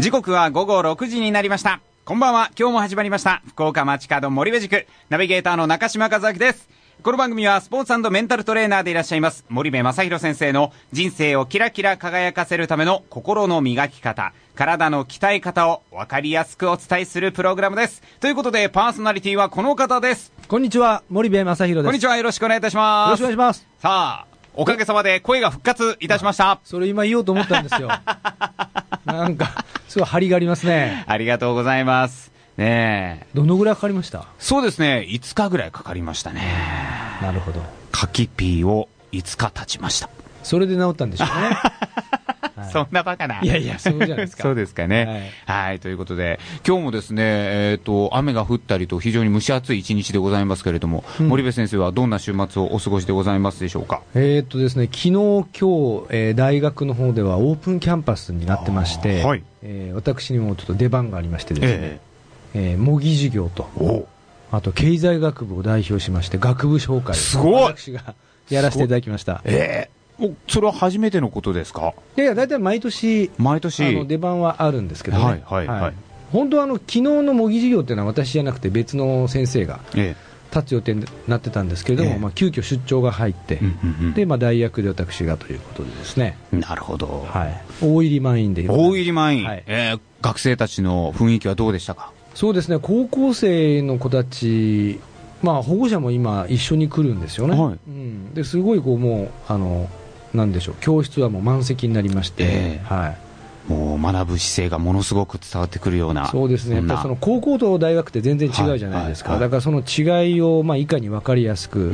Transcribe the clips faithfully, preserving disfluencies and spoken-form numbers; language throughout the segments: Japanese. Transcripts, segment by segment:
時刻は午後ろくじになりました。こんばんは。今日も始まりました福岡街角森部塾ナビゲーターの中島和明です。この番組はスポーツ&メンタルトレーナーでいらっしゃいます森部正弘先生の人生をキラキラ輝かせるための心の磨き方、体の鍛え方を分かりやすくお伝えするプログラムです。ということでパーソナリティはこの方です。 こんにちは、森部正弘です。 こんにちは、よろしくお願いいたします。 よろしくお願いします。 さあ、おかげさまで声が復活いたしました。 それ今言おうと思ったんですよ。なんかすごい張りがありますね。 ありがとうございますね。えどのぐらいかかりました？ そうですね、いつかぐらいかかりましたね。 なるほど。 カキピーをいつか経ちました。 それで治ったんでしょうね。 はい、そんなバカな。 いやいや、そうじゃないですか。 そうですかね。はい、はい、ということで今日もですね、えっと雨が降ったりと非常に蒸し暑い一日でございますけれども、うん、森部先生はどんな週末をお過ごしでございますでしょうか？ えー、っとですね、昨日今日、えー、大学の方ではオープンキャンパスになってまして、はい、えー、私にもちょっと出番がありましてですね、えーえー、模擬授業と、あと経済学部を代表しまして学部紹介を私がやらせていただきました。 えー、それは初めてのことですか？ いやいや、だいたい毎年毎年あの出番はあるんですけどね、 はいはいはいはい、 本当はあの昨日の模擬授業っていうのは私じゃなくて別の先生が立つ予定になってたんですけれども、ええ、まあ、急遽出張が入って、うんうんうん、でまあ、代役で私がということでですね。 なるほど、 はい、大入り満員で大入り満員、はい、えー、学生たちの雰囲気はどうでしたか？ そうですね、高校生の子たち、まあ、保護者も今一緒に来るんですよね、はい、うん、ですごいこうもうあのなんでしょう、教室はもう満席になりまして、えーはい、 もう学ぶ姿勢がものすごく伝わってくるような。 そうですね、やっぱりその高校と大学って全然違うじゃないですか、はいはいはい、だからその違いをまあいかに分かりやすく、うん、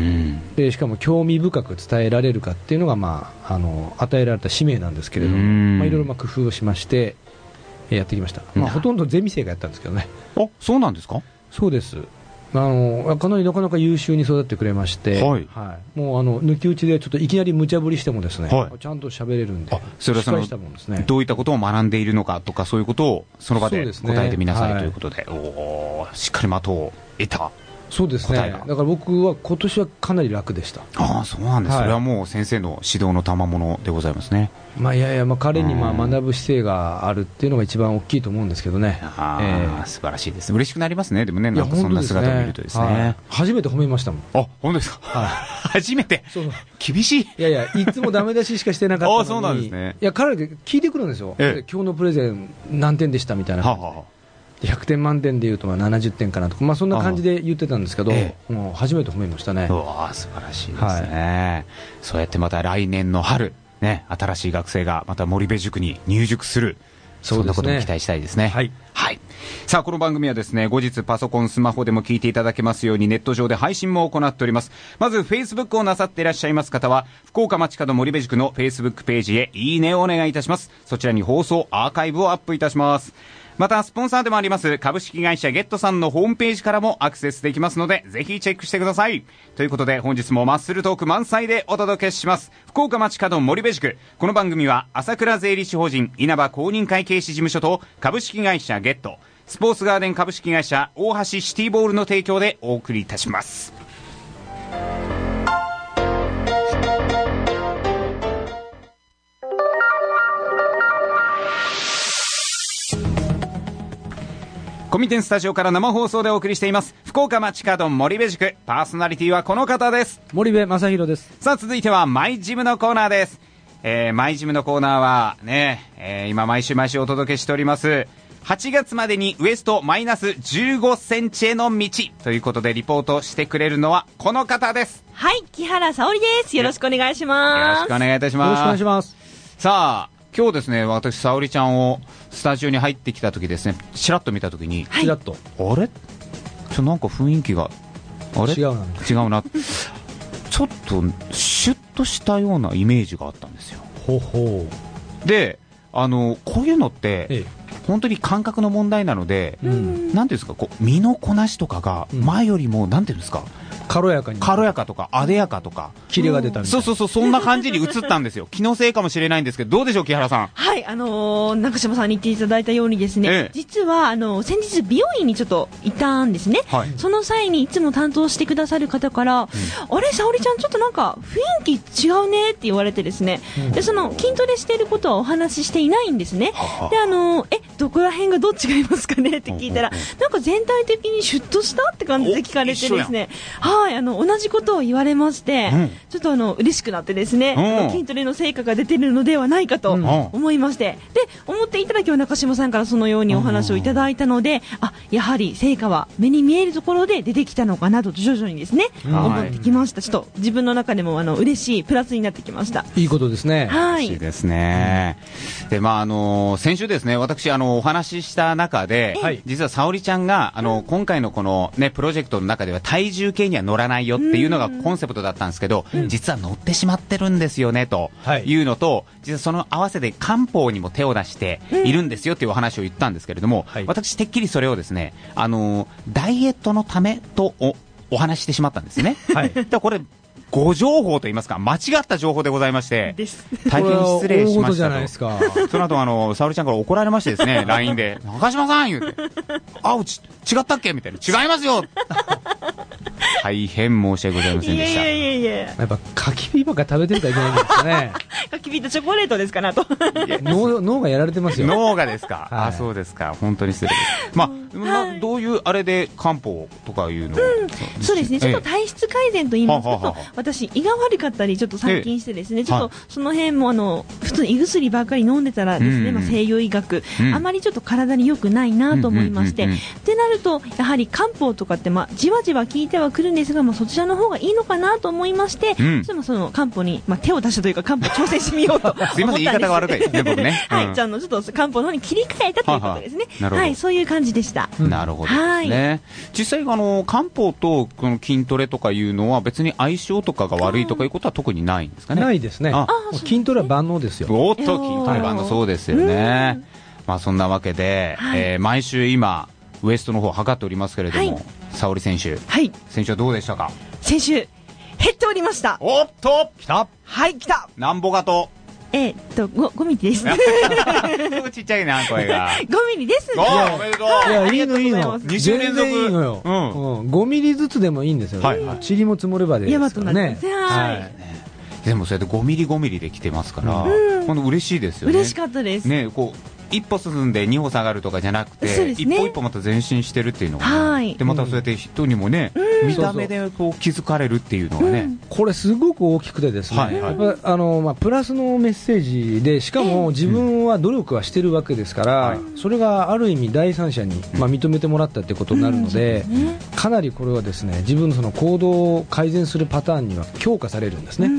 でしかも興味深く伝えられるかっていうのが、まあ、あの与えられた使命なんですけれども、まあ、いろいろまあ工夫をしましてやってきました。まあ、ほとんどゼミ生がやったんですけどね。 あ、そうなんですか？そうです。あのかなりなかなか優秀に育ってくれまして、はいはい、もうあの抜き打ちでちょっといきなり無茶ぶりしてもですね、はい、ちゃんと喋れるんで、 それはそのしっかりしたもんですね。どういったことを学んでいるのかとかそういうことをその場で答えてみなさい、ね、ということで、おしっかり的を得た。 そうですね、だから僕は今年はかなり楽でした。 ああ、そうなんです、はい、それはもう先生の指導の賜物でございますね。 まあ、いやいや、まあ彼にまあ学ぶ姿勢があるっていうのが一番大きいと思うんですけどね。 あ、えー、素晴らしいです。嬉しくなりますね。でもね、なんかそんな姿を見るとですね、はい、 初めて褒めましたもん。 あ、本当ですか？はい、初めて。そう、厳しい。いやいや、いつもダメ出ししかしてなかったのに。 あ、そうなんですね。 いや、彼で聞いてくるんですよ、ええ、今日のプレゼン何点でしたみたいな感じで、はははひゃくてん満点でいうとまあななじゅってんかなとか、まあ、そんな感じで言ってたんですけど、ええ、もう初めて褒めましたね。 うわ、素晴らしいですね、はい、そうやってまた来年の春、ね、新しい学生がまた森部塾に入塾する、そんなことも期待したいですね。はい、はい、さあこの番組はですね、後日パソコンスマホでも聞いていただけますようにネット上で配信も行っております。まず Facebook をなさっていらっしゃいます方は福岡街角森部塾の Facebook ページへいいねをお願いいたします。そちらに放送アーカイブをアップいたします。またスポンサーでもあります株式会社ゲットさんのホームページからもアクセスできますので、ぜひチェックしてください。ということで本日もマッスルトーク満載でお届けします。福岡街角森部塾。この番組は朝倉税理士法人稲葉公認会計士事務所と株式会社ゲット、スポーツガーデン株式会社大橋シティボールの提供でお送りいたします。コミテンスタジオから生放送でお送りしています福岡街角森部塾。パーソナリティはこの方です。 森部正弘です。 さあ続いてはマイジムのコーナーです。えー、マイジムのコーナーはね、えー、今毎週毎週お届けしておりますはちがつまでにウエストマイナスじゅうごセンチへの道ということで、リポートしてくれるのはこの方です。 はい、木原沙織です。よろしくお願いします。 よろしくお願いいたします。 よろしくお願いします。 さあ今日ですね、私沙織ちゃんをスタジオに入ってきた時ですね、ちらっと見た時に、 ちらっと、 あれちょなんか雰囲気があれ違うな違うなちょっとシュッとしたようなイメージがあったんですよ。 ほほうで、あのこういうのって、ええ、本当に感覚の問題なので、うん、なんていうんですか、こう身のこなしとかが前よりも、うん、なんていうんですか、 軽やかに軽やかとかあでやかとかキレが出たみたいな、 そうそうそう、そんな感じに映ったんですよ。気のせいかもしれないんですけど、どうでしょう木原さん。 はい、あのー、中島さんに言っていただいたようにですね、ええ、実はあの先日美容院にちょっと行ったんですね、はい、その際にいつも担当してくださる方から、うん、あれ沙織ちゃんちょっとなんか雰囲気違うねって言われてですね、うん、でその筋トレしていることはお話ししていないんですね、ははであのー、えどこら辺がどう違いますかねって聞いたら、なんか全体的にシュッとしたって感じで聞かれてですね、はい、あの同じことを言われまして、うん、ちょっとあの嬉しくなってですね、うん、筋トレの成果が出てるのではないかと思いまして、うん、で思っていただきは中島さんからそのようにお話をいただいたので、あ、やはり成果は目に見えるところで出てきたのかなと徐々にですね、うん、思ってきました。ちょっと自分の中でもあの嬉しいプラスになってきました。 いいことですね。 はい、 嬉しいですね。うん、で、まああの先週ですね、私あのお話しした中で、はい、実は沙織ちゃんがあの、うん、今回のこのねプロジェクトの中では体重計には乗らないよっていうのがコンセプトだったんですけど、うん、実は乗ってしまってるんですよねというのと、はい、実はその合わせて漢方にも手を出しているんですよっていうお話を言ったんですけれども、はい、私てっきりそれをですね、あのダイエットのためと お, お話してしまったんですね。はい、だこれ誤情報といいますか間違った情報でございまして大変失礼しましたと。その後あの沙織ちゃんから怒られましてですねライン で中島さん言うてあうち違ったっけみたいな違いますよ大変申し訳ございませんでした。 いやいやいやいや、 やっぱ柿ピーばっか食べてるからいけないんですね。 柿ピーとチョコレートですかなと脳, 脳がやられてますよ。 脳がですか、はい、あそうですか、本当に失礼です。まあ、まあ、どういうあれで漢方とかいうのを、 うん、そうですね、ちょっと体質改善と言いますと、私胃が悪かったりちょっと最近してですね、ちょっとその辺もあの普通に胃薬ばっかり飲んでたらですね、まあ、西洋医学、うん、あまりちょっと体に良くないなと思いまして、うんうんうんうん、ってなるとやはり漢方とかって、まあ、じわじわ効いてはくるんですが、まあ、そちらの方がいいのかなと思いまして、うん、そのその漢方に、まあ、手を出したというか漢方挑戦してみようと思ったんです。 すいません、言い方が悪いですね僕ね、 はい、うん、じゃあのちょっと漢方の方に切り替えたということですね。はは、はい、そういう感じでした。 うん、なるほどですね。はい、実際あの漢方とこの筋トレとかいうのは別に相性とかが悪いとかいうことは特にないんですかね。 ないですね。ああ、筋トレは万能ですよ。 おっと、筋トレ万能、そうですよね。まあそんなわけで、はい、えー、毎週今ウエストの方を測っておりますけれども、はい、沙織選手、はい、先週はどうでしたか。 先週減っておりました。 おっと来た、 はい来た、 なんぼがとえー、っと 5, 5ミリですちっちゃいな声がごミリです。 おおめでとう。 いやいいのいいの、 に週連続いいのよ、うんうん、ごミリずつでもいいんですよ、はいはい、塵も積もればでですからね。 はい、 でもそれでごミリごミリで来てますから、うん、この嬉しいですよね。 嬉しかったですね。 こう一歩進んで二歩下がるとかじゃなくて、ね、一歩一歩また前進してるっていうのが、ね、はい、でまたそうやって人にもね、うん、見た目でこう気づかれるっていうのがね、うん、 これすごく大きくてですね、はいはい、やっぱあの、まあ、プラスのメッセージで、しかも自分は努力はしてるわけですから、うん、それがある意味第三者に、まあ、認めてもらったってことになるので、うん、かなりこれはですね自分のその行動を改善するパターンには強化されるんですね、うん、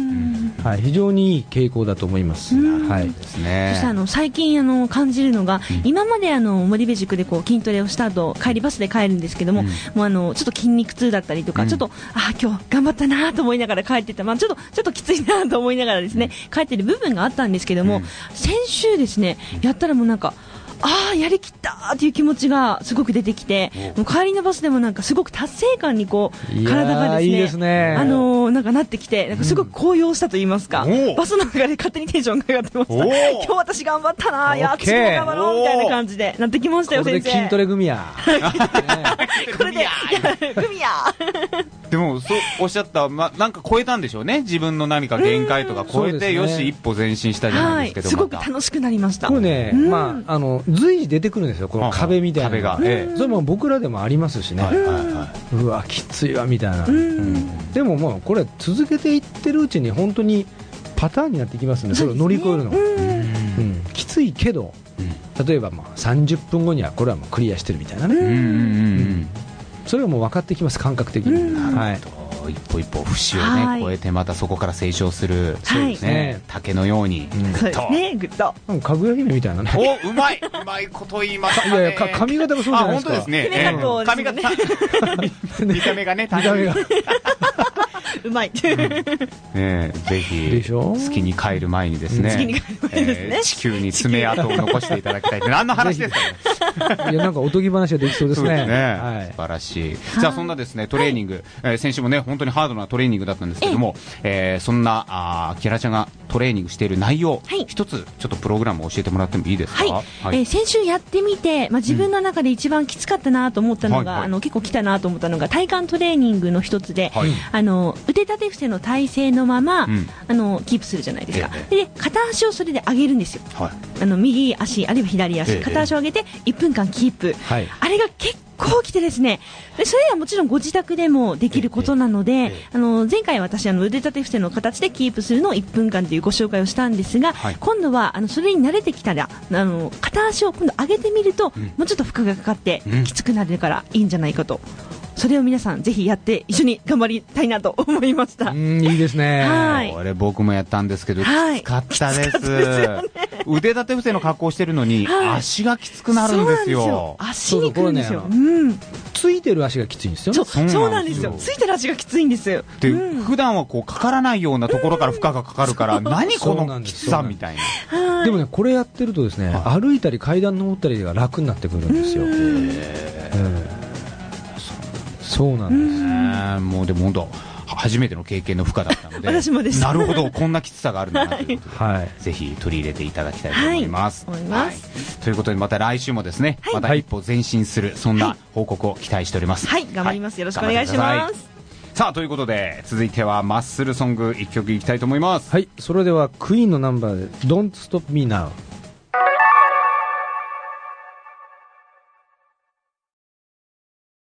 はい、非常にいい傾向だと思います、うん、はい、ですね。 そしてあの最近あの感じるのが、うん、今まであの森部塾でこう筋トレをした後帰りバスで帰るんですけども、うん、もうあのちょっと筋肉痛だったりとか、うん、ちょっとあ今日頑張ったなと思いながら帰ってた、まあ、ちょっとちょっときついなと思いながらですね、うん、帰ってる部分があったんですけども、うん、先週ですねやったらもうなんかああやりきったっていう気持ちがすごく出てきて、もう帰りのバスでもなんかすごく達成感にこう体がですね、いいですね、あのー、なんかなってきて、なんかすごく高揚したと言いますか、うん、バスの中で勝手にテンションが上がってました。今日私頑張ったな、いや私も頑張ろうみたいな感じでなってきましたよ。先生、 これで筋トレ組やこれで組やでもそうおっしゃった、ま、なんか超えたんでしょうね、自分の何か限界とか超えて、ね、よし一歩前進したじゃないですけど、はい、 すごく楽しくなりました。 これね、まあ、あの随時出てくるんですよ、この壁みたいな、壁が、ええ、それも僕らでもありますしね、はいはいはい、うわきついわみたいな、うん、でももうこれ続けていってるうちに本当にパターンになってきますんで、それを乗り越えるのが、うんうん、きついけど、うん、例えばまあさんじゅっぷんごにはこれはもうクリアしてるみたいなね、うんうんうん、それがもう分かってきます、感覚的に、うん、はい、 一歩一歩節をね、はい、越えてまたそこから成長する、そうですね、竹のようにグッと、 ね、グッとかぐや姫みたいなね、 おうまいうまいこと言いましたね。 いやいや髪型がそうじゃないですか。 あ本当ですね、えー、髪型見た目がね、見た目がうまい、 うん、ね、ぜひ月に帰る前にですね、月に帰る前ですね、えー、地球に爪痕を残していただきたいって何の話ですかね。いやなんかおとぎ話ができそうですね。そうですね、 はい、素晴らしい。じゃあそんなですねトレーニング、はい、えー、先週もね本当にハードなトレーニングだったんですけども、ええー、そんなあキラちゃんがトレーニングしている内容、はい、一つちょっとプログラムを教えてもらってもいいですか。はい、 はい、えー、先週やってみて、まあ、自分の中で一番きつかったなと思ったのが、うん、あの結構きたなと思ったのが体幹トレーニングの一つで、はい、あの腕立て伏せの体勢のまま、うん、あのキープするじゃないですか、ええ、で片足をそれで上げるんですよ、はい、あの右足あるいは左足、ええ、片足を上げていっぷんかんキープ、はい、あれが結構きてですね、でそれはもちろんご自宅でもできることなので、ええ、あの前回私あの腕立て伏せの形でキープするのをいっぷんかんというご紹介をしたんですが、はい、今度はあのそれに慣れてきたらあの片足を今度上げてみると、うん、もうちょっと負荷がかかってきつくなるからいいんじゃないかと、それを皆さんぜひやって一緒に頑張りたいなと思いました。 うん、いいですね。 はい、 これ僕もやったんですけど、はい、きつかったです。ですね、腕立て伏せの格好してるのに、はい、足がきつくなるんですよ。 そうなんですよ。足にくるんですよ。うん、 ついてる足がきついんですよ。 そう、そうなんですよ。ついてる足がきついんですよ。 で、うん、普段はこうかからないようなところから負荷がかかるから、うん、何このきつさみたいな。 でもね、これやってるとですね、はい、歩いたり階段登ったりが楽になってくるんですよ。へー、そうなんですね。もうでも本当初めての経験の負荷だったので私もです。 なるほど、こんなきつさがあるんだなということで、はい、ぜひ取り入れていただきたいと思います。 はい、思います。 はい、ということでまた来週もですね、はい、また一歩前進するそんな報告を期待しております。 はい、頑張ります。よろしくお願いします。 さあということで続いてはマッスルソングいっきょくいきたいと思います。 はい、それではクイーンのナンバーで Don't Stop Me Now。